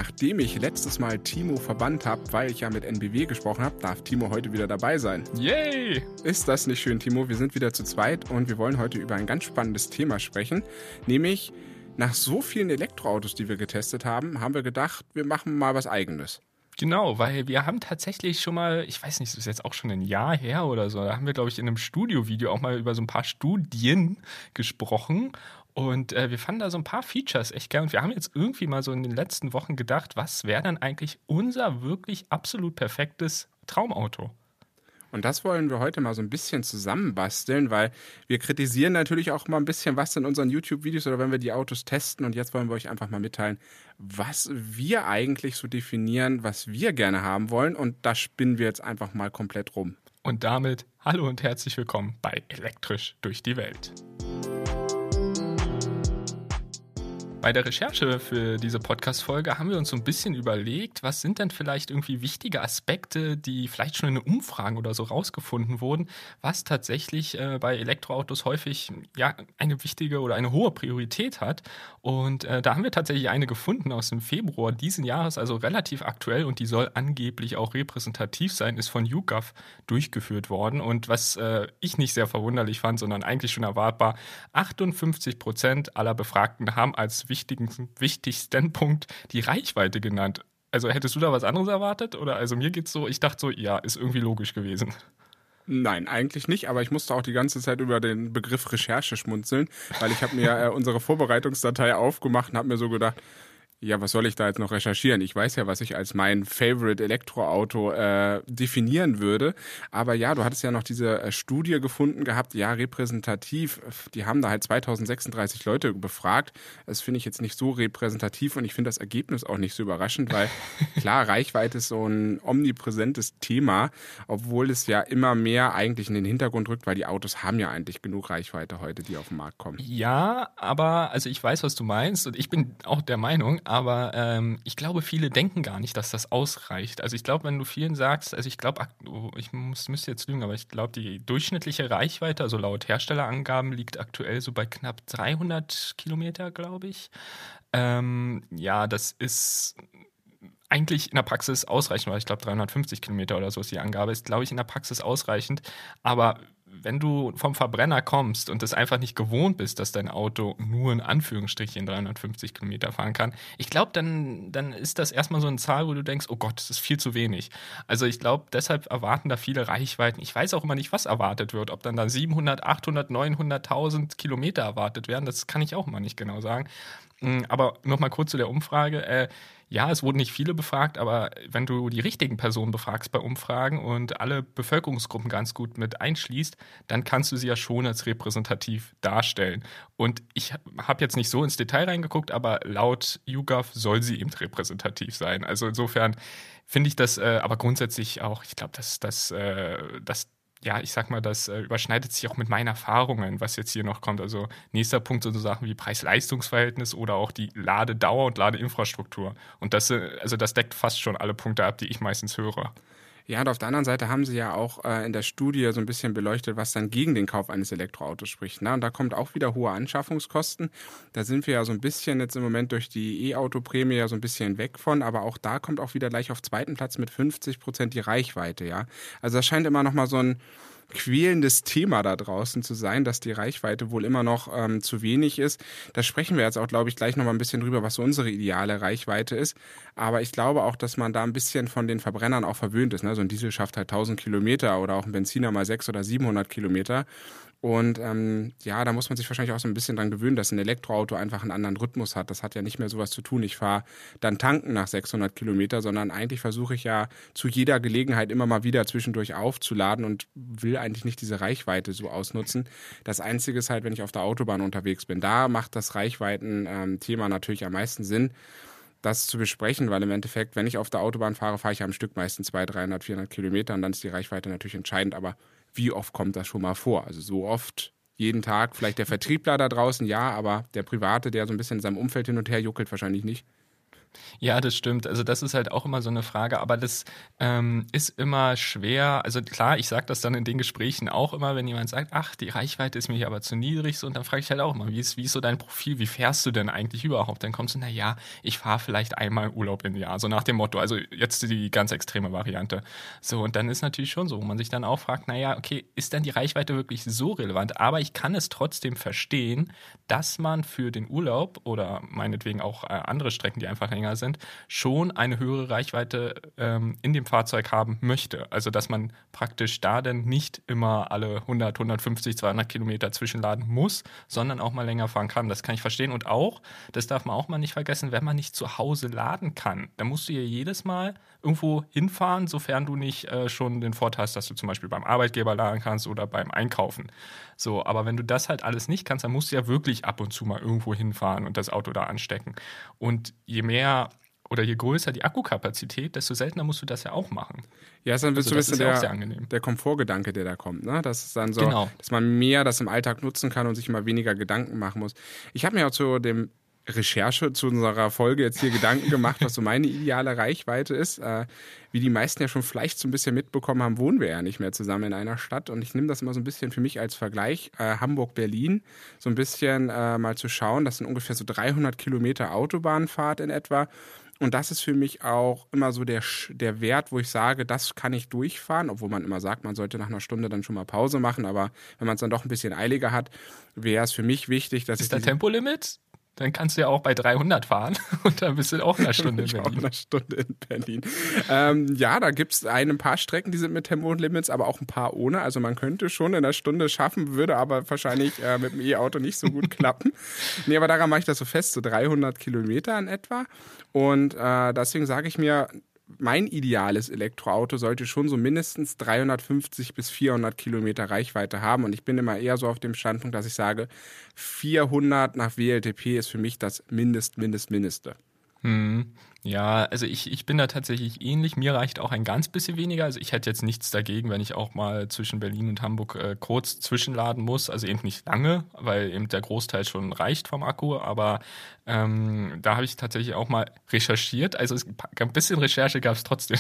Nachdem ich letztes Mal Timo verbannt habe, weil ich ja mit NBW gesprochen habe, darf Timo heute wieder dabei sein. Yay! Ist das nicht schön, Timo? Wir sind wieder zu zweit und wir wollen heute über ein ganz spannendes Thema sprechen, nämlich nach so vielen Elektroautos, die wir getestet haben, haben wir gedacht, wir machen mal was Eigenes. Genau, weil wir haben tatsächlich schon mal, ich weiß nicht, das ist jetzt auch schon ein Jahr her oder so, da haben wir, glaube ich, in einem Studiovideo auch mal über so ein paar Studien gesprochen. Und wir fanden da so ein paar Features echt geil. Und wir haben jetzt irgendwie mal so in den letzten Wochen gedacht, was wäre dann eigentlich unser wirklich absolut perfektes Traumauto? Und das wollen wir heute mal so ein bisschen zusammenbasteln, weil wir kritisieren natürlich auch mal ein bisschen was in unseren YouTube-Videos oder wenn wir die Autos testen. Und jetzt wollen wir euch einfach mal mitteilen, was wir eigentlich so definieren, was wir gerne haben wollen. Und da spinnen wir jetzt einfach mal komplett rum. Und damit hallo und herzlich willkommen bei Elektrisch durch die Welt. Bei der Recherche für diese Podcast-Folge haben wir uns so ein bisschen überlegt, was sind denn vielleicht irgendwie wichtige Aspekte, die vielleicht schon in den Umfragen oder so rausgefunden wurden, was tatsächlich bei Elektroautos häufig ja eine wichtige oder eine hohe Priorität hat. Und da haben wir tatsächlich eine gefunden aus dem Februar diesen Jahres, also relativ aktuell und die soll angeblich auch repräsentativ sein, ist von YouGov durchgeführt worden. Und was ich nicht sehr verwunderlich fand, sondern eigentlich schon erwartbar, 58% aller Befragten haben als wichtigsten Punkt die Reichweite genannt. Also hättest du da was anderes erwartet? Oder also mir geht's so, ich dachte so, ja, ist irgendwie logisch gewesen. Nein, eigentlich nicht, aber ich musste auch die ganze Zeit über den Begriff Recherche schmunzeln, weil ich habe mir unsere Vorbereitungsdatei aufgemacht und habe mir so gedacht, ja, was soll ich da jetzt noch recherchieren? Ich weiß ja, was ich als mein Favorite Elektroauto definieren würde. Aber ja, du hattest ja noch diese Studie gefunden gehabt, ja, repräsentativ. Die haben da halt 2036 Leute befragt. Das finde ich jetzt nicht so repräsentativ und ich finde das Ergebnis auch nicht so überraschend, weil klar, Reichweite ist so ein omnipräsentes Thema, obwohl es ja immer mehr eigentlich in den Hintergrund rückt, weil die Autos haben ja eigentlich genug Reichweite heute, die auf den Markt kommen. Ja, aber also ich weiß, was du meinst und ich bin auch der Meinung, aber ich glaube, viele denken gar nicht, dass das ausreicht. Also ich glaube, wenn du vielen sagst, also ich glaube, müsste jetzt lügen, aber ich glaube, die durchschnittliche Reichweite, also laut Herstellerangaben, liegt aktuell so bei knapp 300 Kilometer, glaube ich. Ja, das ist eigentlich in der Praxis ausreichend, weil ich glaube 350 Kilometer oder so ist die Angabe, ist glaube ich in der Praxis ausreichend, aber wenn du vom Verbrenner kommst und es einfach nicht gewohnt bist, dass dein Auto nur in Anführungsstrichen 350 Kilometer fahren kann, ich glaube, dann ist das erstmal so eine Zahl, wo du denkst, oh Gott, das ist viel zu wenig. Also ich glaube, deshalb erwarten da viele Reichweiten. Ich weiß auch immer nicht, was erwartet wird, ob dann da 700, 800, 900.000 Kilometer erwartet werden, das kann ich auch immer nicht genau sagen. Aber nochmal kurz zu der Umfrage. Ja, es wurden nicht viele befragt, aber wenn du die richtigen Personen befragst bei Umfragen und alle Bevölkerungsgruppen ganz gut mit einschließt, dann kannst du sie ja schon als repräsentativ darstellen. Und ich habe jetzt nicht so ins Detail reingeguckt, aber laut YouGov soll sie eben repräsentativ sein. Also insofern finde ich das aber grundsätzlich auch, ich glaube, ja, ich sag mal, das überschneidet sich auch mit meinen Erfahrungen, was jetzt hier noch kommt. Also nächster Punkt sind so Sachen wie Preis-Leistungs-Verhältnis oder auch die Ladedauer und Ladeinfrastruktur. Und das deckt fast schon alle Punkte ab, die ich meistens höre. Ja, und auf der anderen Seite haben sie ja auch in der Studie so ein bisschen beleuchtet, was dann gegen den Kauf eines Elektroautos spricht. Ne? Und da kommt auch wieder hohe Anschaffungskosten. Da sind wir ja so ein bisschen jetzt im Moment durch die E-Auto-Prämie ja so ein bisschen weg von. Aber auch da kommt auch wieder gleich auf zweiten Platz mit 50% die Reichweite. Ja, also das scheint immer noch mal so ein quälendes Thema da draußen zu sein, dass die Reichweite wohl immer noch zu wenig ist. Da sprechen wir jetzt auch, glaube ich, gleich noch mal ein bisschen drüber, was so unsere ideale Reichweite ist. Aber ich glaube auch, dass man da ein bisschen von den Verbrennern auch verwöhnt ist. Ne? So ein Diesel schafft halt 1000 Kilometer oder auch ein Benziner mal 600 oder 700 Kilometer. Und ja, da muss man sich wahrscheinlich auch so ein bisschen dran gewöhnen, dass ein Elektroauto einfach einen anderen Rhythmus hat. Das hat ja nicht mehr sowas zu tun. Ich fahre dann tanken nach 600 Kilometer, sondern eigentlich versuche ich ja zu jeder Gelegenheit immer mal wieder zwischendurch aufzuladen und will eigentlich nicht diese Reichweite so ausnutzen. Das Einzige ist halt, wenn ich auf der Autobahn unterwegs bin. Da macht das Reichweiten-Thema natürlich am meisten Sinn, das zu besprechen, weil im Endeffekt, wenn ich auf der Autobahn fahre, fahre ich am Stück meistens 200, 300, 400 Kilometer und dann ist die Reichweite natürlich entscheidend, aber wie oft kommt das schon mal vor? Also so oft, jeden Tag, vielleicht der Vertriebler da draußen, ja, aber der Private, der so ein bisschen in seinem Umfeld hin und her juckelt, wahrscheinlich nicht. Ja, das stimmt. Also das ist halt auch immer so eine Frage, aber das ist immer schwer. Also klar, ich sage das dann in den Gesprächen auch immer, wenn jemand sagt, ach, die Reichweite ist mir hier aber zu niedrig, so, und dann frage ich halt auch immer, wie ist so dein Profil, wie fährst du denn eigentlich überhaupt? Dann kommst du, na ja, ich fahre vielleicht einmal Urlaub im Jahr, so nach dem Motto, also jetzt die ganz extreme Variante. So, und dann ist natürlich schon so, wo man sich dann auch fragt, na ja, okay, ist denn die Reichweite wirklich so relevant? Aber ich kann es trotzdem verstehen, dass man für den Urlaub oder meinetwegen auch andere Strecken, die einfach länger sind, schon eine höhere Reichweite in dem Fahrzeug haben möchte. Also dass man praktisch da dann nicht immer alle 100, 150, 200 Kilometer zwischenladen muss, sondern auch mal länger fahren kann. Das kann ich verstehen. Und auch, das darf man auch mal nicht vergessen, wenn man nicht zu Hause laden kann, dann musst du ja jedes Mal irgendwo hinfahren, sofern du nicht schon den Vorteil hast, dass du zum Beispiel beim Arbeitgeber laden kannst oder beim Einkaufen. So, aber wenn du das halt alles nicht kannst, dann musst du ja wirklich ab und zu mal irgendwo hinfahren und das Auto da anstecken. Und je mehr oder je größer die Akkukapazität, desto seltener musst du das ja auch machen. Ja, ist dann Also so ein das bisschen ist ja auch sehr angenehm. der Komfortgedanke, der da kommt, ne? Das ist dann so, Genau. dass man mehr das im Alltag nutzen kann und sich immer weniger Gedanken machen muss. Ich habe mir auch zu dem Recherche zu unserer Folge jetzt hier Gedanken gemacht, was so meine ideale Reichweite ist. Wie die meisten ja schon vielleicht so ein bisschen mitbekommen haben, wohnen wir ja nicht mehr zusammen in einer Stadt. Und ich nehme das immer so ein bisschen für mich als Vergleich. Hamburg-Berlin, so ein bisschen mal zu schauen. Das sind ungefähr so 300 Kilometer Autobahnfahrt in etwa. Und das ist für mich auch immer so der Wert, wo ich sage, das kann ich durchfahren, obwohl man immer sagt, man sollte nach einer Stunde dann schon mal Pause machen. Aber wenn man es dann doch ein bisschen eiliger hat, wäre es für mich wichtig, dass Ist da Tempolimit? Dann kannst du ja auch bei 300 fahren und dann bist du auch in einer Stunde in Berlin. Auch in einer Stunde in Berlin. Ja, da gibt es ein paar Strecken, die sind mit Tempolimits, aber auch ein paar ohne. Also man könnte schon in einer Stunde schaffen, würde aber wahrscheinlich mit dem E-Auto nicht so gut klappen. Nee, aber daran mache ich das so fest, so 300 Kilometer in etwa. Und deswegen sage ich mir, mein ideales Elektroauto sollte schon so mindestens 350 bis 400 Kilometer Reichweite haben. Und ich bin immer eher so auf dem Standpunkt, dass ich sage, 400 nach WLTP ist für mich das Mindeste. Ja, also ich bin da tatsächlich ähnlich. Mir reicht auch ein ganz bisschen weniger. Also ich hätte jetzt nichts dagegen, wenn ich auch mal zwischen Berlin und Hamburg kurz zwischenladen muss. Also eben nicht lange, weil eben der Großteil schon reicht vom Akku. Aber da habe ich tatsächlich auch mal recherchiert. Also ein bisschen Recherche gab es trotzdem.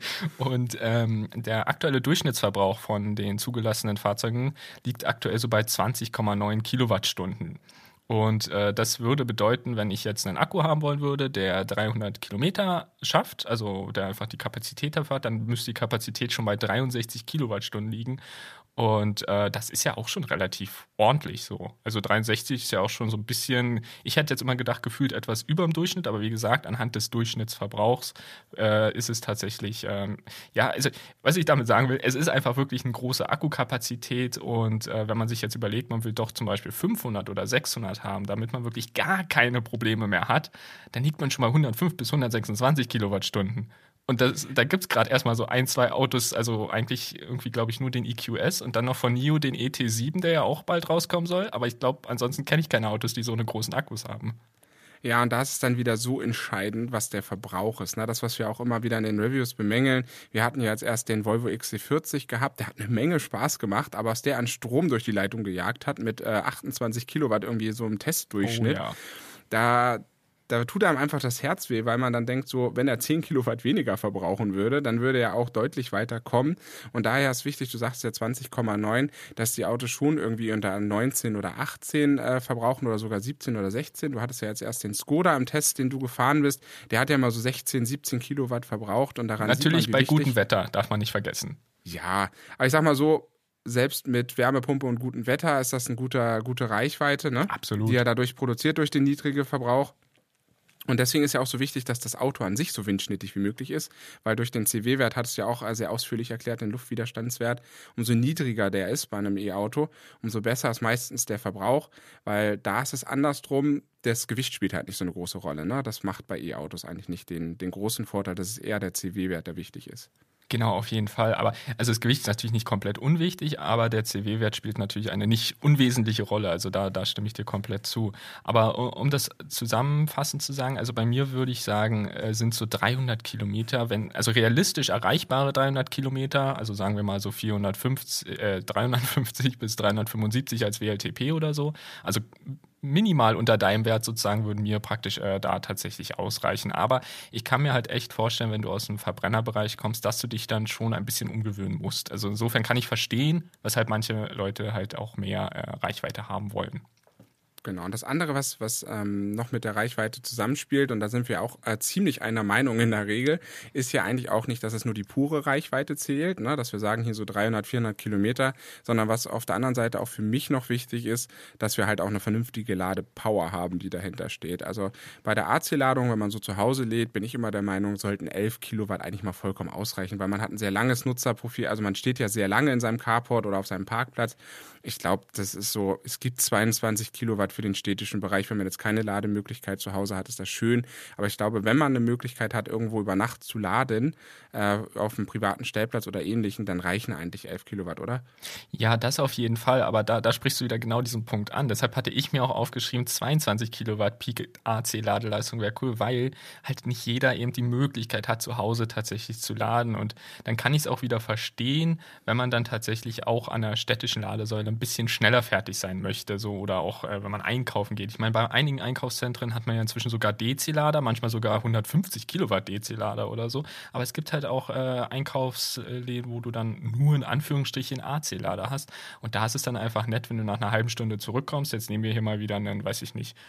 Und der aktuelle Durchschnittsverbrauch von den zugelassenen Fahrzeugen liegt aktuell so bei 20,9 Kilowattstunden. Und das würde bedeuten, wenn ich jetzt einen Akku haben wollen würde, der 300 Kilometer schafft, also der einfach die Kapazität hat, dann müsste die Kapazität schon bei 63 Kilowattstunden liegen. Und das ist ja auch schon relativ ordentlich so. Also 63 ist ja auch schon so ein bisschen, ich hätte jetzt immer gedacht, gefühlt etwas über dem Durchschnitt, aber wie gesagt, anhand des Durchschnittsverbrauchs ist es tatsächlich, ja, also was ich damit sagen will, es ist einfach wirklich eine große Akkukapazität und wenn man sich jetzt überlegt, man will doch zum Beispiel 500 oder 600 haben, damit man wirklich gar keine Probleme mehr hat, dann liegt man schon mal 105 bis 126 Kilowattstunden. Und da gibt es gerade erstmal so ein, zwei Autos, also eigentlich irgendwie, glaube ich, nur den EQS und dann noch von NIO den ET7, der ja auch bald rauskommen soll. Aber ich glaube, ansonsten kenne ich keine Autos, die so eine großen Akkus haben. Ja, und da ist es dann wieder so entscheidend, was der Verbrauch ist. Ne? Das, was wir auch immer wieder in den Reviews bemängeln. Wir hatten ja jetzt erst den Volvo XC40 gehabt, der hat eine Menge Spaß gemacht, aber was der an Strom durch die Leitung gejagt hat, mit 28 Kilowatt irgendwie so im Testdurchschnitt, Oh, ja. da tut einem einfach das Herz weh, weil man dann denkt, so, wenn er 10 Kilowatt weniger verbrauchen würde, dann würde er auch deutlich weiter kommen. Und daher ist wichtig, du sagst ja 20,9, dass die Autos schon irgendwie unter 19 oder 18 verbrauchen oder sogar 17 oder 16. Du hattest ja jetzt erst den Skoda im Test, den du gefahren bist. Der hat ja mal so 16, 17 Kilowatt verbraucht. Und daran Natürlich sieht man, bei gutem Wetter, darf man nicht vergessen. Ja, aber ich sag mal so, selbst mit Wärmepumpe und gutem Wetter ist das eine gute Reichweite, ne? Absolut. Die er dadurch produziert durch den niedrigen Verbrauch. Und deswegen ist ja auch so wichtig, dass das Auto an sich so windschnittig wie möglich ist, weil durch den CW-Wert hat es ja auch sehr ausführlich erklärt, den Luftwiderstandswert, umso niedriger der ist bei einem E-Auto, umso besser ist meistens der Verbrauch, weil da ist es andersrum, das Gewicht spielt halt nicht so eine große Rolle. Ne? Das macht bei E-Autos eigentlich nicht den großen Vorteil, dass es eher der CW-Wert, der wichtig ist. Genau, auf jeden Fall. Aber also das Gewicht ist natürlich nicht komplett unwichtig, aber der CW-Wert spielt natürlich eine nicht unwesentliche Rolle. Also da stimme ich dir komplett zu. Aber um das zusammenfassend zu sagen, also bei mir würde ich sagen, sind so 300 Kilometer, also realistisch erreichbare 300 Kilometer, also sagen wir mal so 350 bis 375 als WLTP oder so. Also minimal unter deinem Wert sozusagen würden mir praktisch da tatsächlich ausreichen. Aber ich kann mir halt echt vorstellen, wenn du aus dem Verbrennerbereich kommst, dass du dich dann schon ein bisschen umgewöhnen musst. Also insofern kann ich verstehen, weshalb manche Leute halt auch mehr Reichweite haben wollen. Genau, und das andere, was noch mit der Reichweite zusammenspielt, und da sind wir auch ziemlich einer Meinung in der Regel, ist ja eigentlich auch nicht, dass es nur die pure Reichweite zählt, ne, dass wir sagen hier so 300, 400 Kilometer, sondern was auf der anderen Seite auch für mich noch wichtig ist, dass wir halt auch eine vernünftige Ladepower haben, die dahinter steht. Also bei der AC-Ladung, wenn man so zu Hause lädt, bin ich immer der Meinung, sollten 11 Kilowatt eigentlich mal vollkommen ausreichen, weil man hat ein sehr langes Nutzerprofil, also man steht ja sehr lange in seinem Carport oder auf seinem Parkplatz. Ich glaube, das ist so, es gibt 22 Kilowatt für den städtischen Bereich. Wenn man jetzt keine Lademöglichkeit zu Hause hat, ist das schön. Aber ich glaube, wenn man eine Möglichkeit hat, irgendwo über Nacht zu laden, auf einem privaten Stellplatz oder ähnlichen, dann reichen eigentlich 11 Kilowatt, oder? Ja, das auf jeden Fall, aber da sprichst du wieder genau diesen Punkt an. Deshalb hatte ich mir auch aufgeschrieben, 22 Kilowatt Peak AC-Ladeleistung wäre cool, weil halt nicht jeder eben die Möglichkeit hat, zu Hause tatsächlich zu laden. Und dann kann ich es auch wieder verstehen, wenn man dann tatsächlich auch an der städtischen Ladesäule ein bisschen schneller fertig sein möchte, so oder auch wenn man einkaufen geht. Ich meine, bei einigen Einkaufszentren hat man ja inzwischen sogar DC-Lader, manchmal sogar 150 Kilowatt DC-Lader oder so. Aber es gibt halt auch Einkaufsläden, wo du dann nur in Anführungsstrichen AC-Lader hast. Und da ist es dann einfach nett, wenn du nach einer halben Stunde zurückkommst. Jetzt nehmen wir hier mal wieder einen, weiß ich nicht,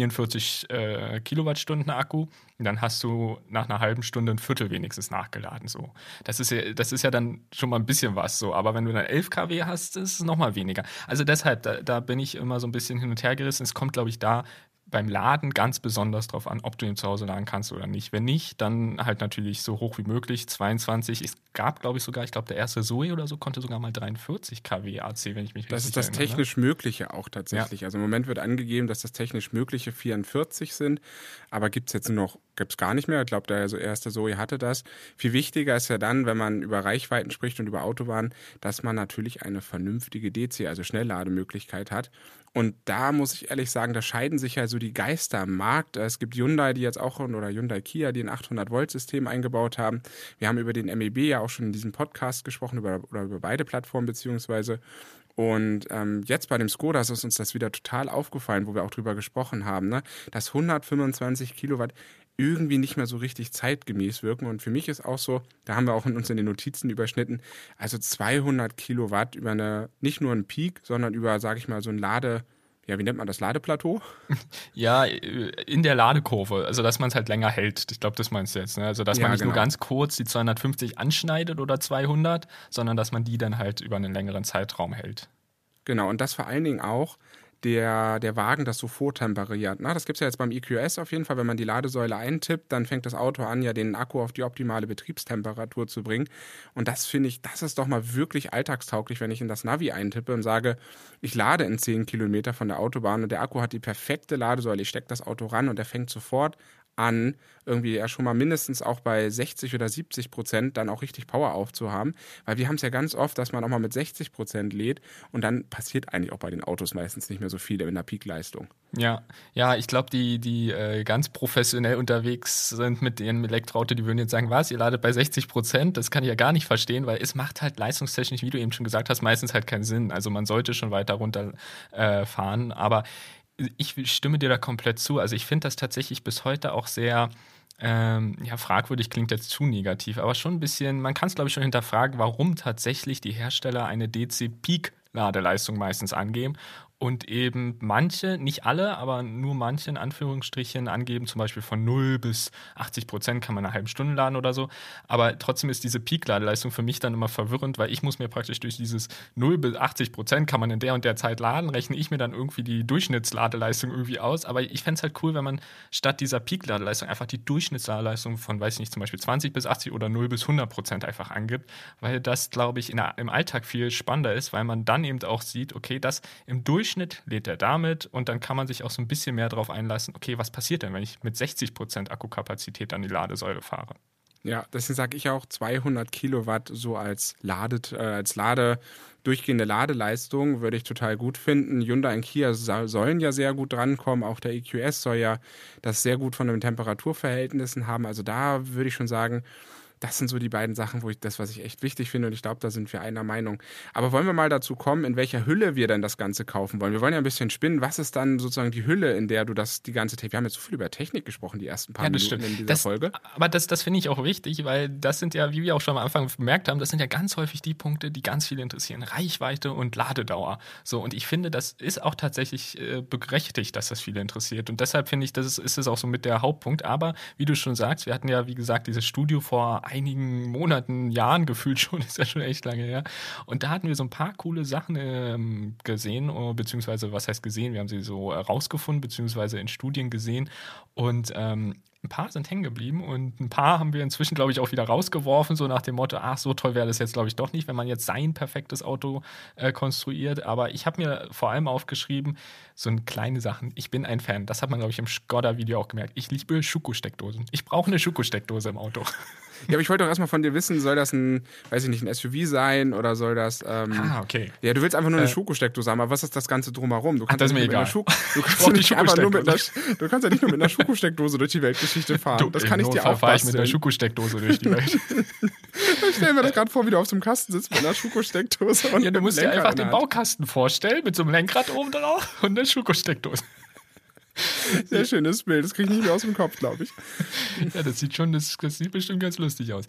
44 Kilowattstunden Akku. Und dann hast du nach einer halben Stunde ein Viertel wenigstens nachgeladen. So. Das ist ja dann schon mal ein bisschen was so. Aber wenn du dann 11 kW hast, ist es nochmal weniger. Also deshalb, da bin ich immer so ein bisschen hin und her gerissen. Es kommt, glaube ich, da beim Laden ganz besonders drauf an, ob du ihn zu Hause laden kannst oder nicht. Wenn nicht, dann halt natürlich so hoch wie möglich, 22. Es gab, glaube ich, sogar, der erste Zoe oder so konnte sogar mal 43 kW AC, wenn ich mich richtig erinnere. Das ist das technisch Mögliche auch tatsächlich. Ja. Also im Moment wird angegeben, dass das technisch Mögliche 44 sind, aber gibt es gar nicht mehr. Ich glaube, der erste Zoe hatte das. Viel wichtiger ist ja dann, wenn man über Reichweiten spricht und über Autobahnen, dass man natürlich eine vernünftige DC, also Schnelllademöglichkeit hat. Und da muss ich ehrlich sagen, da scheiden sich ja so die Geister am Markt. Es gibt Hyundai, die jetzt auch, oder Hyundai Kia, die ein 800-Volt-System eingebaut haben. Wir haben über den MEB ja auch schon in diesem Podcast gesprochen, über beide Plattformen beziehungsweise. Und jetzt bei dem Skoda ist uns das wieder total aufgefallen, wo wir auch drüber gesprochen haben, ne? Dass 125 Kilowatt irgendwie nicht mehr so richtig zeitgemäß wirken. Und für mich ist auch so, da haben wir auch uns in den Notizen überschnitten, also 200 Kilowatt über nicht nur einen Peak, sondern über, sage ich mal, so ein wie nennt man das, Ladeplateau? Ja, in der Ladekurve, also dass man es halt länger hält. Ich glaube, das meinst du jetzt, ne? Also dass man nicht nur ganz kurz die 250 anschneidet oder 200, sondern dass man die dann halt über einen längeren Zeitraum hält. Genau, und das vor allen Dingen auch der Wagen das so vortemperiert. Das gibt es ja jetzt beim EQS auf jeden Fall. Wenn man die Ladesäule eintippt, dann fängt das Auto an, ja den Akku auf die optimale Betriebstemperatur zu bringen. Und das finde ich, das ist doch mal wirklich alltagstauglich, wenn ich in das Navi eintippe und sage, ich lade in 10 Kilometer von der Autobahn und der Akku hat die perfekte Ladesäule. Ich stecke das Auto ran und der fängt sofort an, irgendwie ja schon mal mindestens auch bei 60 oder 70% dann auch richtig Power aufzuhaben. Weil wir haben es ja ganz oft, dass man auch mal mit 60% lädt und dann passiert eigentlich auch bei den Autos meistens nicht mehr so viel in der Peakleistung. Ja, ich glaube, die ganz professionell unterwegs sind mit ihrem Elektroauto, die würden jetzt sagen, was, ihr ladet bei 60%? Das kann ich ja gar nicht verstehen, weil es macht halt leistungstechnisch, wie du eben schon gesagt hast, meistens halt keinen Sinn. Also man sollte schon weiter runter fahren, aber ich stimme dir da komplett zu. Also ich finde das tatsächlich bis heute auch sehr fragwürdig, klingt jetzt zu negativ, aber schon ein bisschen, man kann es glaube ich schon hinterfragen, warum tatsächlich die Hersteller eine DC-Peak-Ladeleistung meistens angeben und eben manche, nicht alle, aber nur manche in Anführungsstrichen angeben, zum Beispiel von 0 bis 80% kann man eine halbe Stunde laden oder so, aber trotzdem ist diese Peak-Ladeleistung für mich dann immer verwirrend, weil ich muss mir praktisch durch dieses 0 bis 80% kann man in der und der Zeit laden, rechne ich mir dann irgendwie die Durchschnittsladeleistung irgendwie aus, aber ich fände es halt cool, wenn man statt dieser Peak-Ladeleistung einfach die Durchschnittsladeleistung von, weiß ich nicht, zum Beispiel 20 bis 80 oder 0 bis 100% einfach angibt, weil das, glaube ich, im Alltag viel spannender ist, weil man dann eben auch sieht, okay, das im Durchschnitt lädt er damit und dann kann man sich auch so ein bisschen mehr darauf einlassen, okay, was passiert denn, wenn ich mit 60% Akkukapazität an die Ladesäule fahre? Ja, deswegen sage ich auch 200 Kilowatt so als durchgehende Ladeleistung würde ich total gut finden. Hyundai und Kia sollen ja sehr gut drankommen. Auch der EQS soll ja das sehr gut von den Temperaturverhältnissen haben. Also da würde ich schon sagen, Das sind so die beiden Sachen, was ich echt wichtig finde, und ich glaube, da sind wir einer Meinung. Aber wollen wir mal dazu kommen, in welcher Hülle wir denn das Ganze kaufen wollen? Wir wollen ja ein bisschen spinnen. Was ist dann sozusagen die Hülle, in der du die ganze Technik, wir haben jetzt so viel über Technik gesprochen, die ersten paar Minuten in dieser Folge. Aber das finde ich auch wichtig, weil das sind ja, wie wir auch schon am Anfang bemerkt haben, das sind ja ganz häufig die Punkte, die ganz viele interessieren. Reichweite und Ladedauer. So, und ich finde, das ist auch tatsächlich berechtigt, dass das viele interessiert. Und deshalb finde ich, ist es auch so mit der Hauptpunkt. Aber wie du schon sagst, wir hatten ja, wie gesagt, dieses Studio vor einigen Monaten, Jahren gefühlt schon, ist ja schon echt lange her. Und da hatten wir so ein paar coole Sachen gesehen, beziehungsweise was heißt gesehen? Wir haben sie so rausgefunden, beziehungsweise in Studien gesehen. Und ein paar sind hängen geblieben und ein paar haben wir inzwischen, glaube ich, auch wieder rausgeworfen, so nach dem Motto, ach, so toll wäre das jetzt, glaube ich, doch nicht, wenn man jetzt sein perfektes Auto konstruiert. Aber ich habe mir vor allem aufgeschrieben, so kleine Sachen. Ich bin ein Fan. Das hat man, glaube ich, im Skoda-Video auch gemerkt. Ich liebe Schuko-Steckdosen. Ich brauche eine Schuko-Steckdose im Auto. Ja, aber ich wollte doch erstmal von dir wissen, soll das ein SUV sein oder soll das. Okay. Ja, du willst einfach nur eine Schuko-Steckdose haben, aber was ist das Ganze drumherum? Du kannst das ist mir egal. Du kannst ja nicht nur mit einer Schuko-Steckdose durch die Weltgeschichte fahren. Das kann ich dir auch fahre ich mit einer Schuko-Steckdose durch die Welt. Ich stelle mir das gerade vor, wie du auf so einem Kasten sitzt mit einer Schuko-Steckdose. Ja, du musst dir einfach den Baukasten vorstellen mit so einem Lenkrad oben drauf und einer Schuko-Steckdose. Sehr schönes Bild, das kriege ich nicht mehr aus dem Kopf, glaube ich. Ja, das sieht bestimmt ganz lustig aus.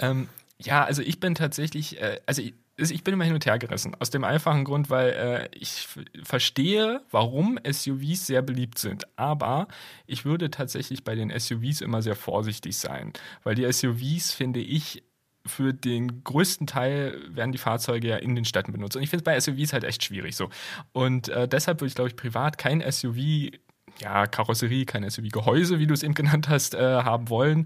Ja, also ich bin tatsächlich, ich bin immer hin und her gerissen. Aus dem einfachen Grund, weil ich verstehe, warum SUVs sehr beliebt sind. Aber ich würde tatsächlich bei den SUVs immer sehr vorsichtig sein. Weil die SUVs, finde ich, für den größten Teil werden die Fahrzeuge ja in den Städten benutzt. Und ich finde es bei SUVs halt echt schwierig so. Und deshalb würde ich, glaube ich, privat kein SUV, ja, Karosserie, kein SUV-Gehäuse, wie du es eben genannt hast, haben wollen.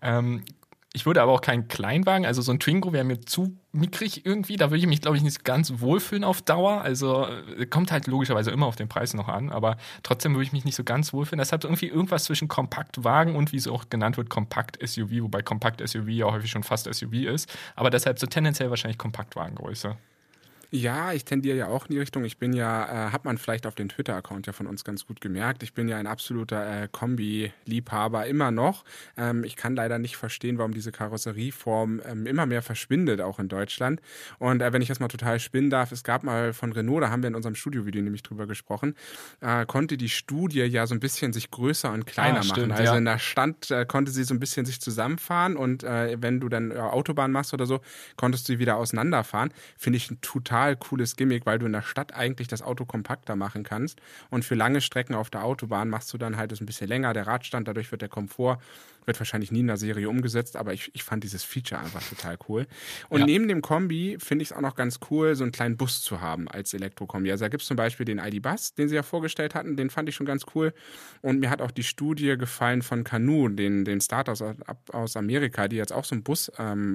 Ich würde aber auch keinen Kleinwagen, also so ein Twingo wäre mir zu mickrig irgendwie. Da würde ich mich, glaube ich, nicht ganz wohlfühlen auf Dauer. Also kommt halt logischerweise immer auf den Preis noch an, aber trotzdem würde ich mich nicht so ganz wohlfühlen. Deshalb irgendwie irgendwas zwischen Kompaktwagen und, wie es auch genannt wird, Kompakt-SUV, wobei Kompakt-SUV ja häufig schon fast SUV ist. Aber deshalb so tendenziell wahrscheinlich Kompaktwagengröße. Ja, ich tendiere ja auch in die Richtung. Ich bin ja, hat man vielleicht auf den Twitter-Account ja von uns ganz gut gemerkt, ich bin ja ein absoluter Kombi-Liebhaber immer noch. Ich kann leider nicht verstehen, warum diese Karosserieform immer mehr verschwindet, auch in Deutschland. Und wenn ich das mal total spinnen darf, es gab mal von Renault, da haben wir in unserem Studiovideo nämlich drüber gesprochen, konnte die Studie ja so ein bisschen sich größer und kleiner machen. Also in der Stadt konnte sie so ein bisschen sich zusammenfahren und wenn du dann Autobahn machst oder so, konntest du sie wieder auseinanderfahren. Finde ich ein total cooles Gimmick, weil du in der Stadt eigentlich das Auto kompakter machen kannst und für lange Strecken auf der Autobahn machst du dann halt das ein bisschen länger, der Radstand, dadurch wird der Komfort, wird wahrscheinlich nie in der Serie umgesetzt, aber ich fand dieses Feature einfach total cool. Und neben dem Kombi finde ich es auch noch ganz cool, so einen kleinen Bus zu haben als Elektrokombi. Also da gibt es zum Beispiel den ID.Buzz, den sie ja vorgestellt hatten, den fand ich schon ganz cool. Und mir hat auch die Studie gefallen von Canoo, den Startups aus Amerika, die jetzt auch so einen Bus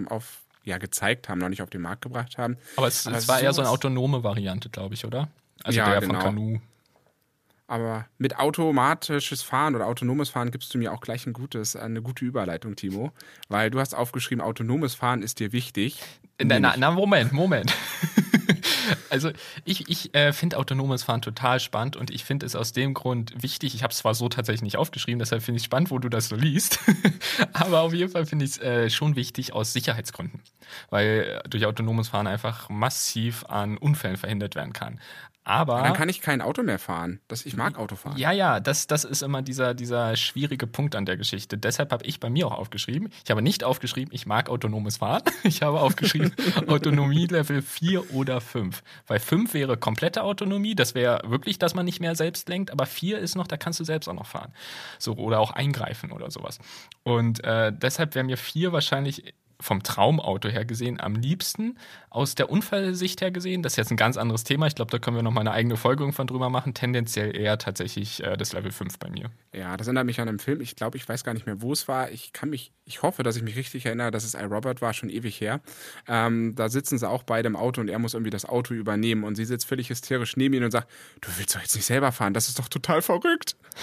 gezeigt haben, noch nicht auf den Markt gebracht haben. Aber es war eher so eine autonome Variante, glaube ich, oder? Also ja, der von Canoo. Aber mit automatisches Fahren oder autonomes Fahren gibst du mir auch gleich eine gute Überleitung, Timo. Weil du hast aufgeschrieben, autonomes Fahren ist dir wichtig. Moment. Also ich finde autonomes Fahren total spannend und ich finde es aus dem Grund wichtig. Ich habe es zwar so tatsächlich nicht aufgeschrieben, deshalb finde ich es spannend, wo du das so liest. Aber auf jeden Fall finde ich es schon wichtig aus Sicherheitsgründen. Weil durch autonomes Fahren einfach massiv an Unfällen verhindert werden kann. Aber dann kann ich kein Auto mehr fahren. Ich mag Autofahren. Ja, das ist immer dieser schwierige Punkt an der Geschichte. Deshalb habe ich bei mir auch aufgeschrieben. Ich habe nicht aufgeschrieben, ich mag autonomes Fahren. Ich habe aufgeschrieben, Autonomie-Level 4 oder 5. Weil 5 wäre komplette Autonomie. Das wäre wirklich, dass man nicht mehr selbst lenkt. Aber 4 ist noch, da kannst du selbst auch noch fahren. So, oder auch eingreifen oder sowas. Und deshalb wäre mir 4 wahrscheinlich vom Traumauto her gesehen am liebsten. Aus der Unfallsicht her gesehen, das ist jetzt ein ganz anderes Thema. Ich glaube, da können wir noch mal eine eigene Folge irgendwann drüber machen. Tendenziell eher tatsächlich das Level 5 bei mir. Ja, das erinnert mich an einen Film. Ich glaube, ich weiß gar nicht mehr, wo es war. Ich hoffe, dass ich mich richtig erinnere, dass es iRobot war, schon ewig her. Da sitzen sie auch beide im Auto und er muss irgendwie das Auto übernehmen und sie sitzt völlig hysterisch neben ihm und sagt, du willst doch jetzt nicht selber fahren, das ist doch total verrückt.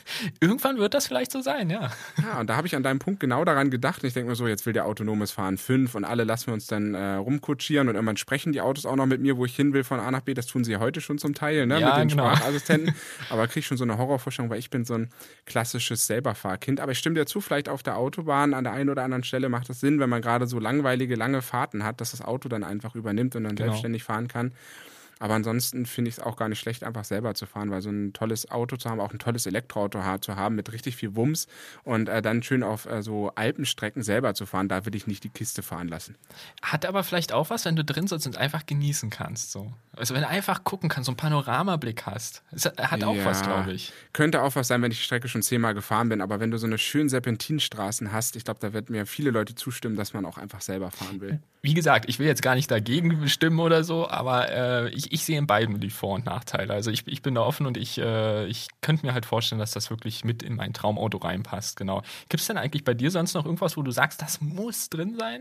Irgendwann wird das vielleicht so sein, ja. Ja, und da habe ich an deinem Punkt genau daran gedacht. Und ich denke mir so, jetzt will der autonomes Fahren 5 und alle lassen wir uns dann rumkutschieren und irgendwann sprechen die Autos auch noch mit mir, wo ich hin will von A nach B. Das tun sie ja heute schon zum Teil, ne, Ja, mit den genau. Sprachassistenten. Aber kriege ich schon so eine Horrorvorstellung, weil ich bin so ein klassisches Selberfahrkind. Aber ich stimme dir zu, vielleicht auf der Autobahn an der einen oder anderen Stelle macht es Sinn, wenn man gerade so langweilige, lange Fahrten hat, dass das Auto dann einfach übernimmt und dann selbstständig fahren kann. Aber ansonsten finde ich es auch gar nicht schlecht, einfach selber zu fahren, weil so ein tolles Auto zu haben, auch ein tolles Elektroauto zu haben mit richtig viel Wumms und dann schön auf so Alpenstrecken selber zu fahren, da will ich nicht die Kiste fahren lassen. Hat aber vielleicht auch was, wenn du drin sitzt und einfach genießen kannst. So. Also wenn du einfach gucken kannst, so einen Panoramablick hast. Es hat auch was, glaube ich. Könnte auch was sein, wenn ich die Strecke schon 10-mal gefahren bin, aber wenn du so eine schönen Serpentinstraßen hast, ich glaube, da werden mir viele Leute zustimmen, dass man auch einfach selber fahren will. Wie gesagt, ich will jetzt gar nicht dagegen bestimmen oder so, aber ich sehe in beiden die Vor- und Nachteile. Also ich bin da offen und ich könnte mir halt vorstellen, dass das wirklich mit in mein Traumauto reinpasst. Genau. Gibt es denn eigentlich bei dir sonst noch irgendwas, wo du sagst, das muss drin sein?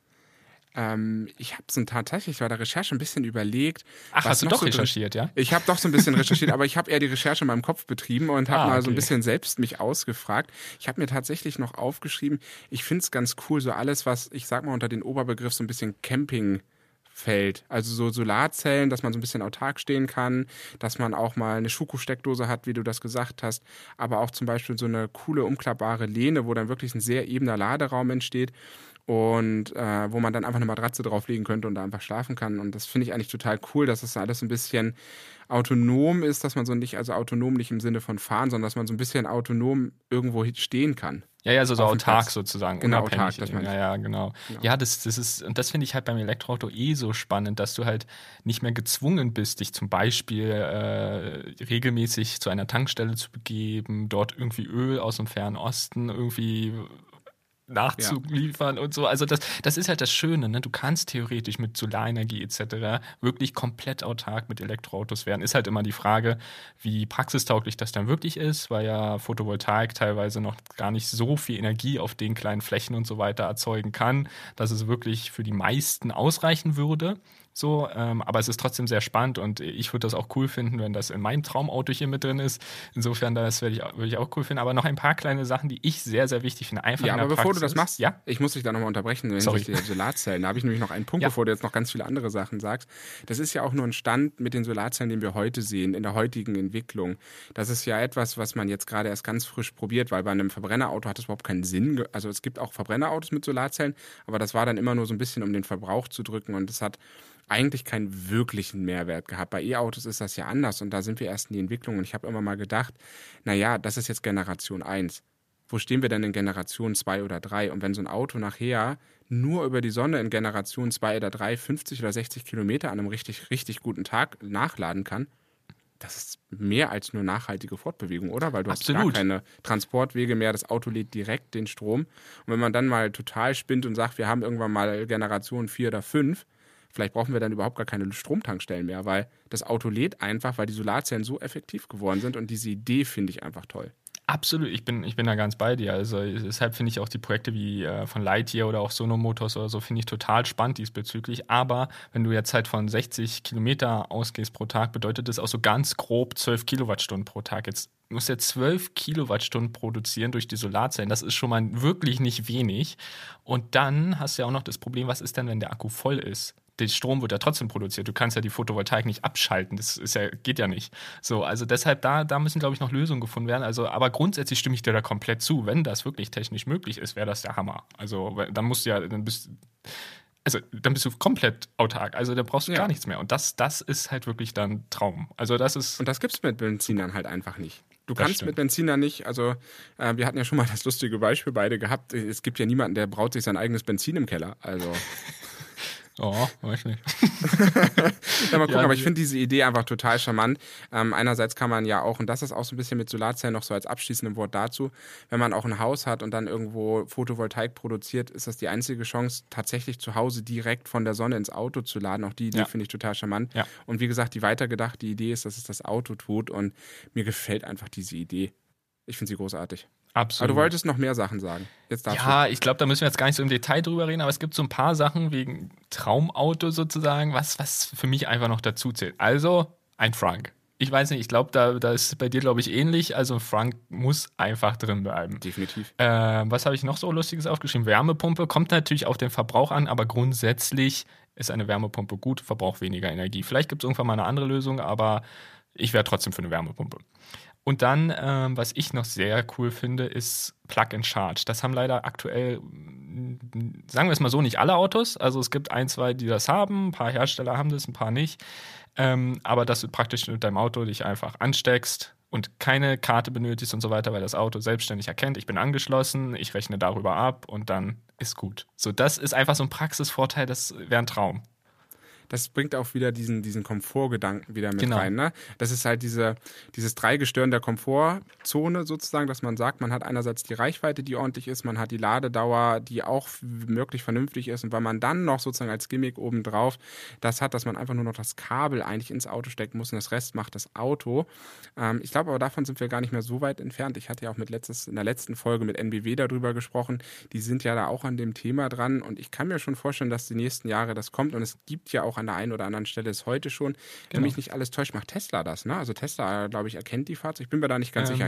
Ich habe so tatsächlich bei der Recherche ein bisschen überlegt. Ach, hast du doch recherchiert, ja? Ich habe doch so ein bisschen recherchiert, aber ich habe eher die Recherche in meinem Kopf betrieben und habe mal so ein okay. bisschen selbst mich ausgefragt. Ich habe mir tatsächlich noch aufgeschrieben, ich finde es ganz cool, so alles, was ich sag mal unter den Oberbegriff so ein bisschen Camping fällt. Also so Solarzellen, dass man so ein bisschen autark stehen kann, dass man auch mal eine Schuko-Steckdose hat, wie du das gesagt hast, aber auch zum Beispiel so eine coole umklappbare Lehne, wo dann wirklich ein sehr ebener Laderaum entsteht. Und wo man dann einfach eine Matratze drauflegen könnte und da einfach schlafen kann. Und das finde ich eigentlich total cool, dass das alles ein bisschen autonom ist, dass man so nicht, also autonom nicht im Sinne von fahren, sondern dass man so ein bisschen autonom irgendwo stehen kann. Ja, so autark sozusagen, genau, unabhängig. Autark, dass man ja, genau. Ja, das ist, und das finde ich halt beim Elektroauto so spannend, dass du halt nicht mehr gezwungen bist, dich zum Beispiel regelmäßig zu einer Tankstelle zu begeben, dort irgendwie Öl aus dem Fernen Osten irgendwie nachzuliefern und so. Also das ist halt das Schöne, ne? Du kannst theoretisch mit Solarenergie etc. wirklich komplett autark mit Elektroautos werden. Ist halt immer die Frage, wie praxistauglich das dann wirklich ist, weil ja Photovoltaik teilweise noch gar nicht so viel Energie auf den kleinen Flächen und so weiter erzeugen kann, dass es wirklich für die meisten ausreichen würde. So, aber es ist trotzdem sehr spannend und ich würde das auch cool finden, wenn das in meinem Traumauto hier mit drin ist. Insofern, das würde ich auch cool finden. Aber noch ein paar kleine Sachen, die ich sehr, sehr wichtig finde. Einfach ja, in der aber bevor Praxis. Du das machst, ja? Ich muss dich da nochmal unterbrechen, wenn Sorry. Die Solarzellen. Da habe ich nämlich noch einen Punkt, bevor du jetzt noch ganz viele andere Sachen sagst. Das ist ja auch nur ein Stand mit den Solarzellen, den wir heute sehen, in der heutigen Entwicklung. Das ist ja etwas, was man jetzt gerade erst ganz frisch probiert, weil bei einem Verbrennerauto hat das überhaupt keinen Sinn. Also es gibt auch Verbrennerautos mit Solarzellen, aber das war dann immer nur so ein bisschen, um den Verbrauch zu drücken und es hat eigentlich keinen wirklichen Mehrwert gehabt. Bei E-Autos ist das ja anders und da sind wir erst in die Entwicklung und ich habe immer mal gedacht, naja, das ist jetzt Generation 1. Wo stehen wir denn in Generation 2 oder 3? Und wenn so ein Auto nachher nur über die Sonne in Generation 2 oder 3 50 oder 60 Kilometer an einem richtig, richtig guten Tag nachladen kann, das ist mehr als nur nachhaltige Fortbewegung, oder? Weil du hast gar keine Transportwege mehr, das Auto lädt direkt den Strom. Und wenn man dann mal total spinnt und sagt, wir haben irgendwann mal Generation 4 oder 5, vielleicht brauchen wir dann überhaupt gar keine Stromtankstellen mehr, weil das Auto lädt einfach, weil die Solarzellen so effektiv geworden sind und diese Idee finde ich einfach toll. Absolut, ich bin da ganz bei dir. Also deshalb finde ich auch die Projekte wie von Lightyear oder auch Sono Motors oder so, finde ich total spannend diesbezüglich. Aber wenn du jetzt halt von 60 Kilometer ausgehst pro Tag, bedeutet das auch so ganz grob 12 Kilowattstunden pro Tag. Jetzt musst du ja 12 Kilowattstunden produzieren durch die Solarzellen. Das ist schon mal wirklich nicht wenig. Und dann hast du ja auch noch das Problem, was ist denn, wenn der Akku voll ist? Der Strom wird ja trotzdem produziert. Du kannst ja die Photovoltaik nicht abschalten. Das ist ja, geht ja nicht. So, also deshalb, da müssen, glaube ich, noch Lösungen gefunden werden. Also, aber grundsätzlich stimme ich dir da komplett zu. Wenn das wirklich technisch möglich ist, wäre das der Hammer. Also, dann musst du ja, dann bist du komplett autark. Also, da brauchst du gar nichts mehr. Und das ist halt wirklich dann Traum. Also, das ist. Und das gibt es mit Benzinern halt einfach nicht. Du kannst mit Benzinern nicht, also wir hatten ja schon mal das lustige Beispiel beide gehabt. Es gibt ja niemanden, der braut sich sein eigenes Benzin im Keller. Also. Oh, weiß nicht. Ja, mal gucken, aber ich finde diese Idee einfach total charmant. Einerseits kann man ja auch, und das ist auch so ein bisschen mit Solarzellen noch so als abschließendes Wort dazu, wenn man auch ein Haus hat und dann irgendwo Photovoltaik produziert, ist das die einzige Chance, tatsächlich zu Hause direkt von der Sonne ins Auto zu laden. Auch die Idee finde ich total charmant. Ja. Und wie gesagt, die weitergedachte Idee ist, dass es das Auto tut und mir gefällt einfach diese Idee. Ich finde sie großartig. Absolut. Aber du wolltest noch mehr Sachen sagen. Jetzt darfst du. Ich glaube, da müssen wir jetzt gar nicht so im Detail drüber reden, aber es gibt so ein paar Sachen wegen Traumauto sozusagen, was für mich einfach noch dazu zählt. Also, ein Frank. Ich weiß nicht, ich glaube, da ist bei dir, glaube ich, ähnlich. Also Frank muss einfach drin bleiben. Definitiv. Was habe ich noch so Lustiges aufgeschrieben? Wärmepumpe kommt natürlich auf den Verbrauch an, aber grundsätzlich ist eine Wärmepumpe gut, verbraucht weniger Energie. Vielleicht gibt es irgendwann mal eine andere Lösung, aber ich wäre trotzdem für eine Wärmepumpe. Und dann, was ich noch sehr cool finde, ist Plug and Charge. Das haben leider aktuell, sagen wir es mal so, nicht alle Autos. Also es gibt ein, zwei, die das haben. Ein paar Hersteller haben das, ein paar nicht. Aber dass du praktisch mit deinem Auto dich einfach ansteckst und keine Karte benötigst und so weiter, weil das Auto selbstständig erkennt, ich bin angeschlossen, ich rechne darüber ab und dann ist gut. So, das ist einfach so ein Praxisvorteil, das wäre ein Traum. Das bringt auch wieder diesen Komfortgedanken wieder mit Genau. rein. Ne? Das ist halt dieses Dreigestirn der Komfortzone sozusagen, dass man sagt, man hat einerseits die Reichweite, die ordentlich ist, man hat die Ladedauer, die auch wirklich vernünftig ist und weil man dann noch sozusagen als Gimmick obendrauf das hat, dass man einfach nur noch das Kabel eigentlich ins Auto stecken muss und das Rest macht das Auto. Ich glaube aber, davon sind wir gar nicht mehr so weit entfernt. Ich hatte ja auch in der letzten Folge mit NBW darüber gesprochen. Die sind ja da auch an dem Thema dran und ich kann mir schon vorstellen, dass die nächsten Jahre das kommt und es gibt ja auch an der einen oder anderen Stelle ist heute schon, wenn mich nicht alles täuscht, macht Tesla das, ne? Also Tesla, glaube ich, erkennt die Fahrzeuge. Ich bin mir da nicht ganz sicher.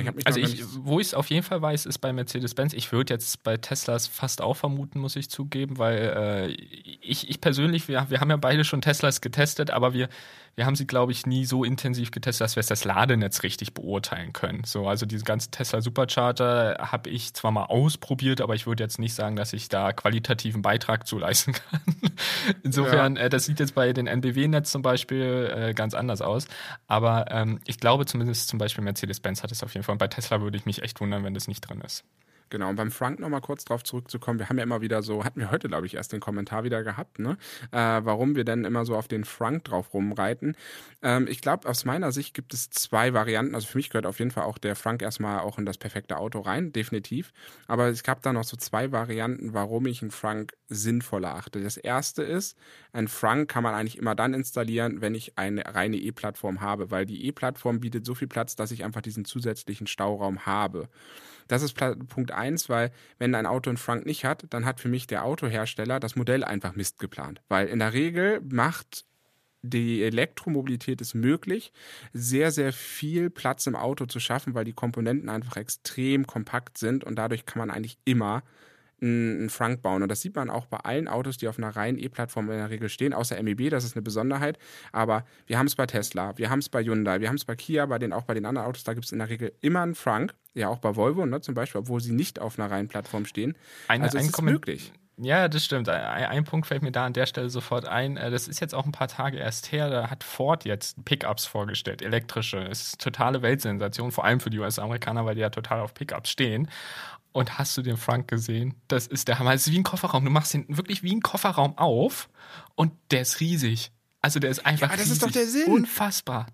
Wo ich es auf jeden Fall weiß, ist bei Mercedes-Benz. Ich würde jetzt bei Teslas fast auch vermuten, muss ich zugeben, weil ich persönlich, wir haben ja beide schon Teslas getestet, aber wir haben sie, glaube ich, nie so intensiv getestet, dass wir das Ladenetz richtig beurteilen können. So, also diese ganzen Tesla Supercharger habe ich zwar mal ausprobiert, aber ich würde jetzt nicht sagen, dass ich da qualitativen Beitrag zu leisten kann. Insofern, das sieht jetzt bei den NBW-Netz zum Beispiel ganz anders aus. Aber ich glaube zumindest zum Beispiel Mercedes-Benz hat es auf jeden Fall. Und bei Tesla würde ich mich echt wundern, wenn das nicht drin ist. Genau, und beim Frank nochmal kurz drauf zurückzukommen, wir haben ja immer wieder so, hatten wir heute, glaube ich, erst den Kommentar wieder gehabt, ne? Warum wir denn immer so auf den Frank drauf rumreiten. Ich glaube, aus meiner Sicht gibt es zwei Varianten, also für mich gehört auf jeden Fall auch der Frank erstmal auch in das perfekte Auto rein, definitiv, aber es gab da noch so zwei Varianten, warum ich einen Frank sinnvoller achte. Das erste ist, ein Frank kann man eigentlich immer dann installieren, wenn ich eine reine E-Plattform habe, weil die E-Plattform bietet so viel Platz, dass ich einfach diesen zusätzlichen Stauraum habe. Das ist Punkt 1, weil wenn ein Auto einen Frank nicht hat, dann hat für mich der Autohersteller das Modell einfach Mist geplant. Weil in der Regel macht die Elektromobilität es möglich, sehr, sehr viel Platz im Auto zu schaffen, weil die Komponenten einfach extrem kompakt sind und dadurch kann man eigentlich immer einen Frank bauen. Und das sieht man auch bei allen Autos, die auf einer reinen E-Plattform in der Regel stehen, außer MEB, das ist eine Besonderheit. Aber wir haben es bei Tesla, wir haben es bei Hyundai, wir haben es bei Kia, auch bei den anderen Autos, da gibt es in der Regel immer einen Frank. Ja, auch bei Volvo, ne, zum Beispiel, obwohl sie nicht auf einer reinen Plattform stehen. Also es ist möglich. Ja, das stimmt. Ein Punkt fällt mir da an der Stelle sofort ein. Das ist jetzt auch ein paar Tage erst her. Da hat Ford jetzt Pickups vorgestellt, elektrische. Das ist totale Weltsensation, vor allem für die US-Amerikaner, weil die ja total auf Pickups stehen. Und hast du den Frank gesehen? Das ist der Hammer. Es ist wie ein Kofferraum. Du machst ihn wirklich wie ein Kofferraum auf und der ist riesig. Also der ist einfach das riesig. ist doch der Sinn. Unfassbar.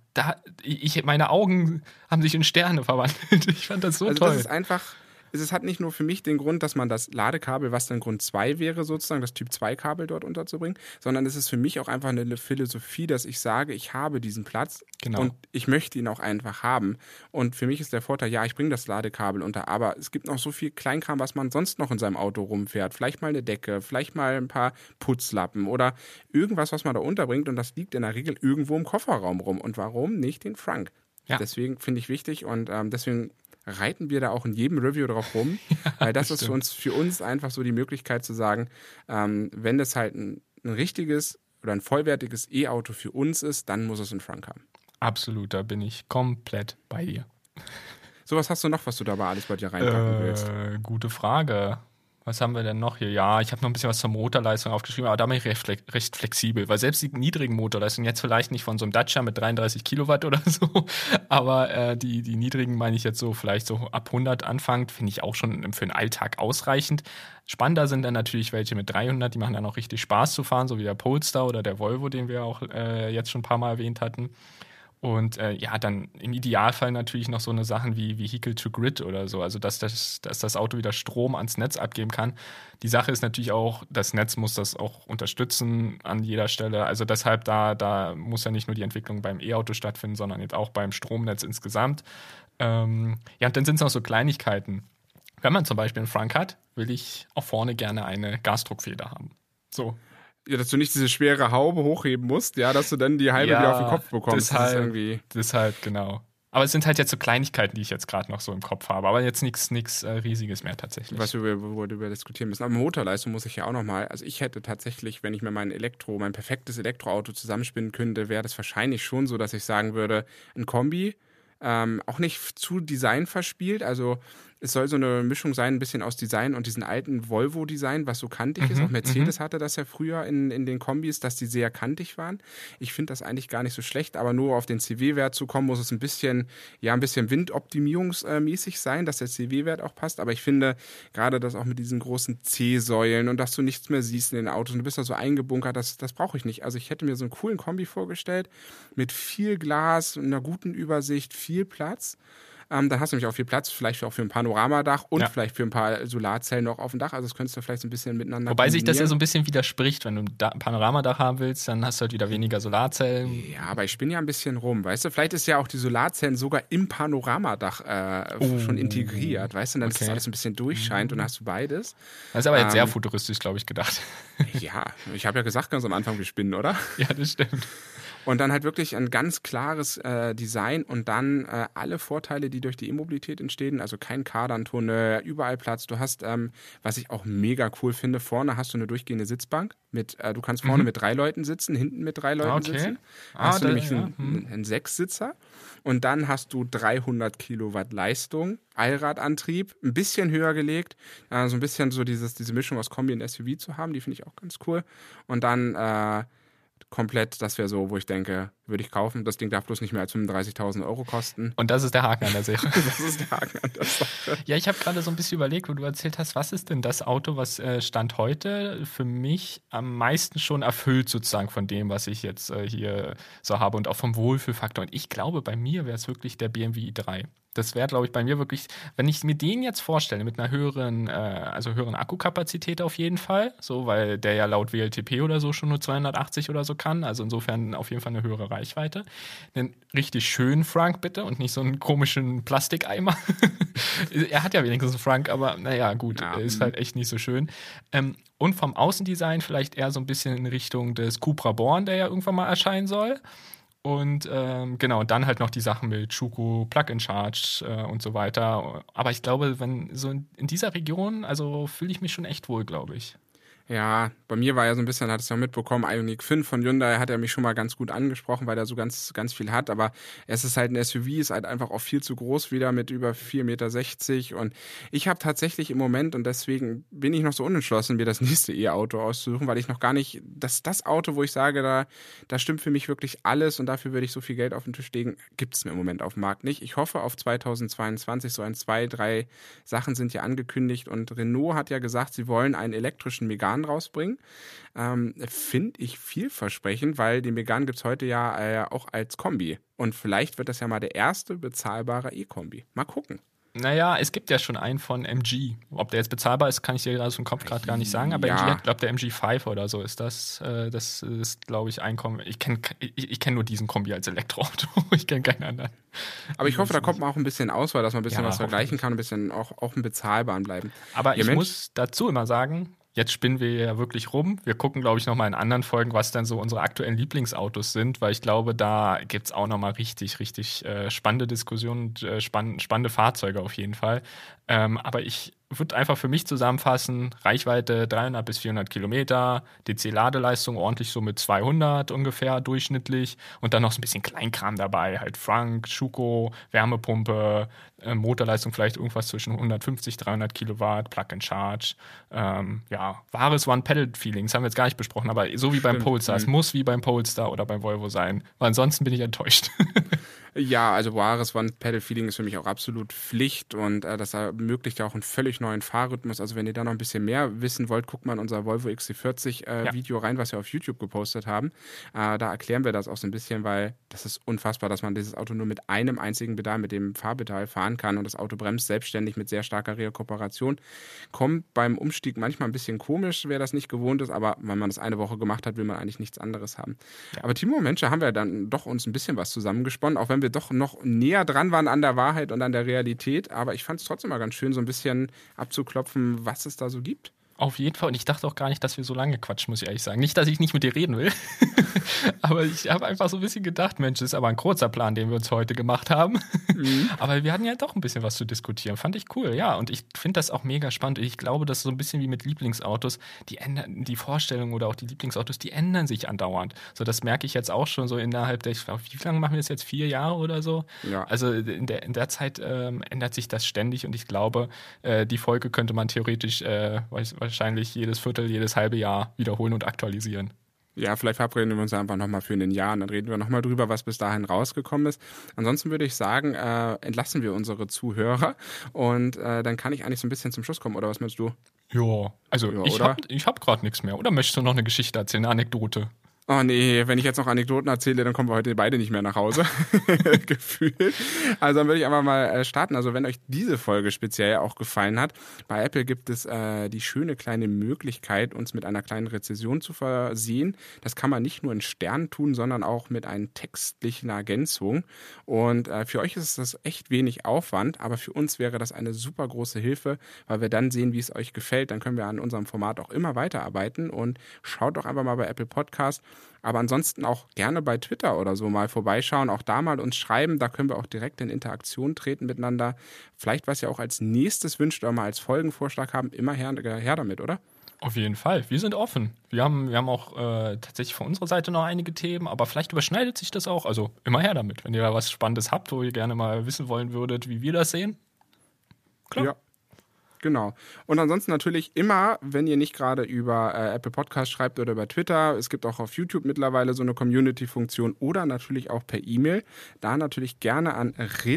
Meine Augen haben sich in Sterne verwandelt. Ich fand das so toll. Das ist einfach, es hat nicht nur für mich den Grund, dass man das Ladekabel, was dann Grund 2 wäre sozusagen, das Typ 2 Kabel dort unterzubringen, sondern es ist für mich auch einfach eine Philosophie, dass ich sage, ich habe diesen Platz und ich möchte ihn auch einfach haben. Und für mich ist der Vorteil, ja, ich bringe das Ladekabel unter, aber es gibt noch so viel Kleinkram, was man sonst noch in seinem Auto rumfährt. Vielleicht mal eine Decke, vielleicht mal ein paar Putzlappen oder irgendwas, was man da unterbringt und das liegt in der Regel irgendwo im Kofferraum rum. Und warum nicht den Frank? Ja. Deswegen finde ich wichtig und deswegen reiten wir da auch in jedem Review drauf rum, weil das ist für uns einfach so die Möglichkeit zu sagen, wenn es halt ein richtiges oder ein vollwertiges E-Auto für uns ist, dann muss es einen Frank haben. Absolut, da bin ich komplett bei dir. So, was hast du noch, was du dabei alles bei dir reinpacken willst? Gute Frage. Was haben wir denn noch hier? Ja, ich habe noch ein bisschen was zur Motorleistung aufgeschrieben, aber da bin ich recht flexibel, weil selbst die niedrigen Motorleistungen, jetzt vielleicht nicht von so einem Dacia mit 33 Kilowatt oder so, aber die niedrigen meine ich jetzt so vielleicht so ab 100 anfangend, finde ich auch schon für den Alltag ausreichend. Spannender sind dann natürlich welche mit 300, die machen dann auch richtig Spaß zu fahren, so wie der Polestar oder der Volvo, den wir auch jetzt schon ein paar Mal erwähnt hatten. Und dann im Idealfall natürlich noch so eine Sachen wie Vehicle to Grid oder so, also dass das Auto wieder Strom ans Netz abgeben kann. Die Sache ist natürlich auch, das Netz muss das auch unterstützen an jeder Stelle. Also deshalb da muss ja nicht nur die Entwicklung beim E-Auto stattfinden, sondern jetzt auch beim Stromnetz insgesamt. Und dann sind es noch so Kleinigkeiten. Wenn man zum Beispiel einen Frank hat, will ich auch vorne gerne eine Gasdruckfeder haben. So. Ja, dass du nicht diese schwere Haube hochheben musst, ja, dass du dann die halbe wieder auf den Kopf bekommst. Deshalb, genau. Aber es sind halt jetzt so Kleinigkeiten, die ich jetzt gerade noch so im Kopf habe. Aber jetzt nichts Riesiges mehr tatsächlich. Wo wir diskutieren müssen. Aber Motorleistung muss ich ja auch nochmal. Also ich hätte tatsächlich, wenn ich mir mein perfektes Elektroauto zusammenspinnen könnte, wäre das wahrscheinlich schon so, dass ich sagen würde, ein Kombi, auch nicht zu Design verspielt. Also es soll so eine Mischung sein, ein bisschen aus Design und diesen alten Volvo-Design, was so kantig ist. Auch Mercedes hatte das ja früher in den Kombis, dass die sehr kantig waren. Ich finde das eigentlich gar nicht so schlecht, aber nur auf den CW-Wert zu kommen, muss es ein bisschen windoptimierungsmäßig sein, dass der CW-Wert auch passt. Aber ich finde gerade das auch mit diesen großen C-Säulen und dass du nichts mehr siehst in den Autos und du bist da so eingebunkert, das brauche ich nicht. Also ich hätte mir so einen coolen Kombi vorgestellt mit viel Glas, einer guten Übersicht, viel Platz. Dann hast du nämlich auch viel Platz, vielleicht auch für ein Panoramadach und vielleicht für ein paar Solarzellen noch auf dem Dach. Also das könntest du vielleicht so ein bisschen miteinander Wobei sich das ja so ein bisschen widerspricht. Wenn du ein Panoramadach haben willst, dann hast du halt wieder weniger Solarzellen. Ja, aber ich spinne ja ein bisschen rum, weißt du? Vielleicht ist ja auch die Solarzellen sogar im Panoramadach schon integriert, weißt du? Und dann ist das alles ein bisschen durchscheint und dann hast du beides. Das ist aber jetzt sehr futuristisch, glaube ich, gedacht. Ja, ich habe ja gesagt ganz am Anfang, wir spinnen, oder? Ja, das stimmt. Und dann halt wirklich ein ganz klares Design und dann alle Vorteile, die durch die E-Mobilität entstehen, also kein Kardantunnel, überall Platz. Du hast, was ich auch mega cool finde, vorne hast du eine durchgehende Sitzbank. Du kannst vorne mit 3 Leuten sitzen, hinten mit 3 Leuten sitzen. Hast du nämlich einen Sechssitzer. Und dann hast du 300 Kilowatt Leistung, Allradantrieb, ein bisschen höher gelegt, so ein bisschen so diese Mischung aus Kombi und SUV zu haben, die finde ich auch ganz cool. Und dann komplett, das wäre so, wo ich denke, würde ich kaufen. Das Ding darf bloß nicht mehr als 35.000 Euro kosten. Und das ist der Haken an der Sache. Das ist der Haken an der Sache. Ja, ich habe gerade so ein bisschen überlegt, wo du erzählt hast, was ist denn das Auto, was Stand heute für mich am meisten schon erfüllt sozusagen von dem, was ich jetzt hier so habe und auch vom Wohlfühlfaktor. Und ich glaube, bei mir wäre es wirklich der BMW i3. Das wäre, glaube ich, bei mir wirklich, wenn ich mir den jetzt vorstelle, mit einer höheren Akkukapazität auf jeden Fall, so, weil der ja laut WLTP oder so schon nur 280 oder so kann, also insofern auf jeden Fall eine höhere Reichweite. Einen richtig schönen Frank bitte und nicht so einen komischen Plastikeimer. Er hat ja wenigstens einen Frank, aber naja, gut, ist halt echt nicht so schön. Und vom Außendesign vielleicht eher so ein bisschen in Richtung des Cupra Born, der ja irgendwann mal erscheinen soll. Und genau, dann halt noch die Sachen mit Schuko, Plug-in-Charge und so weiter. Aber ich glaube, wenn so in dieser Region, also fühle ich mich schon echt wohl, glaube ich. Ja, bei mir war ja so ein bisschen, hat es ja mitbekommen, Ioniq 5 von Hyundai hat er mich schon mal ganz gut angesprochen, weil er so ganz, ganz viel hat, aber es ist halt ein SUV, ist halt einfach auch viel zu groß wieder mit über 4,60 Meter und ich habe tatsächlich im Moment und deswegen bin ich noch so unentschlossen, mir das nächste E-Auto auszusuchen, weil ich noch gar nicht, das Auto, wo ich sage, da stimmt für mich wirklich alles und dafür würde ich so viel Geld auf den Tisch legen, gibt es mir im Moment auf dem Markt nicht. Ich hoffe auf 2022, so 2, 3 Sachen sind ja angekündigt und Renault hat ja gesagt, sie wollen einen elektrischen Megane rausbringen. Finde ich vielversprechend, weil den Megane gibt es heute ja auch als Kombi. Und vielleicht wird das ja mal der erste bezahlbare E-Kombi. Mal gucken. Naja, es gibt ja schon einen von MG. Ob der jetzt bezahlbar ist, kann ich dir aus dem Kopf gerade gar nicht sagen. Aber MG hat, glaube der MG5 oder so ist das. Das ist, glaube ich, ein Kombi. Ich kenn nur diesen Kombi als Elektroauto. Ich kenne keinen anderen. Aber ich hoffe, da kommt man auch ein bisschen Auswahl, dass man ein bisschen was vergleichen kann, ein bisschen auch im Bezahlbaren bleiben. Aber ich muss dazu immer sagen, jetzt spinnen wir ja wirklich rum. Wir gucken, glaube ich, nochmal in anderen Folgen, was dann so unsere aktuellen Lieblingsautos sind, weil ich glaube, da gibt es auch nochmal richtig, richtig spannende Diskussionen und spannende Fahrzeuge auf jeden Fall. Aber ich würde einfach für mich zusammenfassen, Reichweite 300 bis 400 Kilometer, DC-Ladeleistung ordentlich so mit 200 ungefähr durchschnittlich und dann noch so ein bisschen Kleinkram dabei, halt Frank, Schuko, Wärmepumpe, Motorleistung vielleicht irgendwas zwischen 150, 300 Kilowatt, Plug-in-Charge, wahres One-Pedal-Feeling, das haben wir jetzt gar nicht besprochen, aber so wie beim Polestar, es muss wie beim Polestar oder beim Volvo sein, weil ansonsten bin ich enttäuscht. Ja, also wahres One-Pedal-Feeling ist für mich auch absolut Pflicht und das ermöglicht ja auch einen völlig neuen Fahrrhythmus. Also wenn ihr da noch ein bisschen mehr wissen wollt, guckt mal in unser Volvo XC40 Video rein, was wir auf YouTube gepostet haben. Da erklären wir das auch so ein bisschen, weil das ist unfassbar, dass man dieses Auto nur mit einem einzigen Pedal, mit dem Fahrpedal fahren kann und das Auto bremst selbstständig mit sehr starker Rekuperation. Kommt beim Umstieg manchmal ein bisschen komisch, wer das nicht gewohnt ist, aber wenn man das eine Woche gemacht hat, will man eigentlich nichts anderes haben. Ja. Aber Timo, Mensch, da haben wir dann doch uns ein bisschen was zusammengesponnen, auch wenn wir doch noch näher dran waren an der Wahrheit und an der Realität. Aber ich fand es trotzdem mal ganz schön, so ein bisschen abzuklopfen, was es da so gibt. Auf jeden Fall. Und ich dachte auch gar nicht, dass wir so lange quatschen, muss ich ehrlich sagen. Nicht, dass ich nicht mit dir reden will. Aber ich habe einfach so ein bisschen gedacht, Mensch, das ist aber ein kurzer Plan, den wir uns heute gemacht haben. Aber wir hatten ja doch ein bisschen was zu diskutieren. Fand ich cool, ja. Und ich finde das auch mega spannend. Ich glaube, das ist so ein bisschen wie mit Lieblingsautos. Die Vorstellungen oder auch die Lieblingsautos, die ändern sich andauernd. So, das merke ich jetzt auch schon so innerhalb der, wie lange machen wir das jetzt? 4 Jahre oder so? Ja. Also in der Zeit ändert sich das ständig und ich glaube, die Folge könnte man theoretisch wahrscheinlich jedes Viertel, jedes halbe Jahr wiederholen und aktualisieren. Ja, vielleicht verabreden wir uns einfach nochmal für ein Jahr und dann reden wir nochmal drüber, was bis dahin rausgekommen ist. Ansonsten würde ich sagen, entlassen wir unsere Zuhörer und dann kann ich eigentlich so ein bisschen zum Schluss kommen, oder was meinst du? Ja, also ja, ich hab gerade nichts mehr. Oder möchtest du noch eine Geschichte erzählen, eine Anekdote? Oh nee, wenn ich jetzt noch Anekdoten erzähle, dann kommen wir heute beide nicht mehr nach Hause. Gefühlt. Also dann würde ich einfach mal starten. Also wenn euch diese Folge speziell auch gefallen hat, bei Apple gibt es die schöne kleine Möglichkeit, uns mit einer kleinen Rezension zu versehen. Das kann man nicht nur in Sternen tun, sondern auch mit einer textlichen Ergänzung. Und für euch ist das echt wenig Aufwand, aber für uns wäre das eine super große Hilfe, weil wir dann sehen, wie es euch gefällt. Dann können wir an unserem Format auch immer weiterarbeiten und schaut doch einfach mal bei Apple Podcast. Aber ansonsten auch gerne bei Twitter oder so mal vorbeischauen, auch da mal uns schreiben, da können wir auch direkt in Interaktion treten miteinander. Vielleicht, was ihr auch als nächstes wünscht oder mal als Folgenvorschlag haben, immer her damit, oder? Auf jeden Fall, wir sind offen. Wir haben auch tatsächlich von unserer Seite noch einige Themen, aber vielleicht überschneidet sich das auch. Also immer her damit, wenn ihr da was Spannendes habt, wo ihr gerne mal wissen wollen würdet, wie wir das sehen. Klar. Ja. Genau. Und ansonsten natürlich immer, wenn ihr nicht gerade über Apple Podcast schreibt oder über Twitter, es gibt auch auf YouTube mittlerweile so eine Community-Funktion oder natürlich auch per E-Mail. Da natürlich gerne an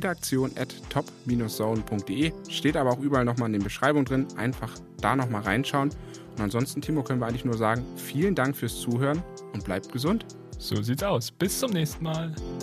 redaktion@top-zone.de. Steht aber auch überall nochmal in den Beschreibungen drin. Einfach da nochmal reinschauen. Und ansonsten, Timo, können wir eigentlich nur sagen, vielen Dank fürs Zuhören und bleibt gesund. So sieht's aus. Bis zum nächsten Mal.